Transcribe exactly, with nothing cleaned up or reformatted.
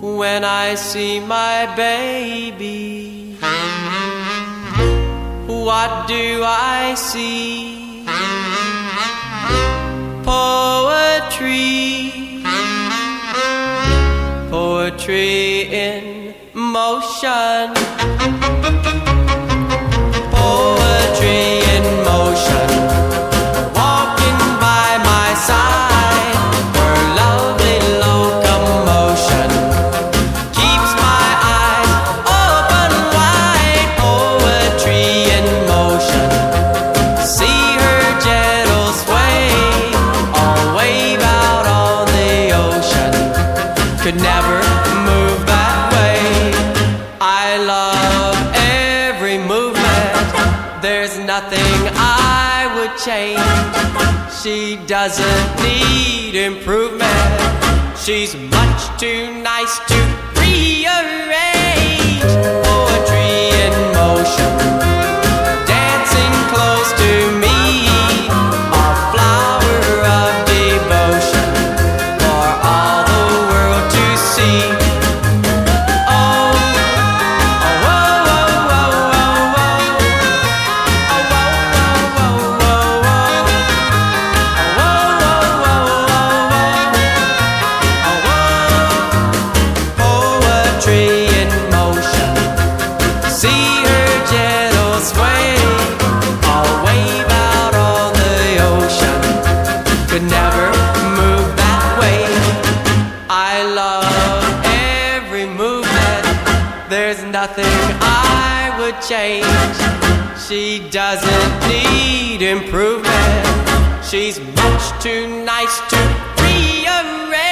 when I see my baby. What do I see? Poetry, poetry in motion. Poetry in motion, walking by my side. Her lovely locomotion keeps my eyes open wide. Poetry in motion, see her gentle sway, all wave out on the ocean. Could never move that way. I love every movement, there's nothing I would change. She doesn't need improvement, she's much too nice to rearrange. Poetry in motion, dancing close to me, a flower of devotion for all the world to see. There's nothing I would change. She doesn't need improvement, she's much too nice to rearrange.